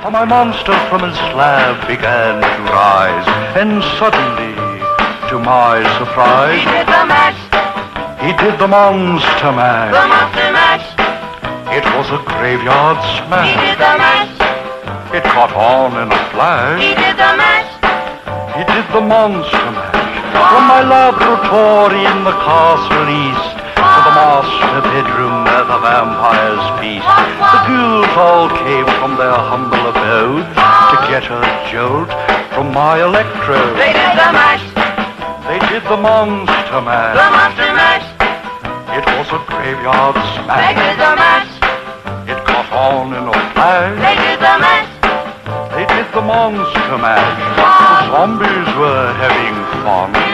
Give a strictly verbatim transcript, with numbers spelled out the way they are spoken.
For my monster from his slab began to rise, and suddenly, to my surprise, He did the mash. he did the monster mash. The monster mash. It was a graveyard He smash. did the mash. It caught on in a flash. He did the mash. He did the monster mash. From my laboratory in the castle east to the master bedroom where the vampires feast. The ghouls all came from their humble abode to get a jolt from my electrode. They did the mash. They did the monster The mash. monster mash. It was a graveyard They smash. did the mash. It caught on in a flash. They did the mash. They did the monster mash. The zombies were having fun.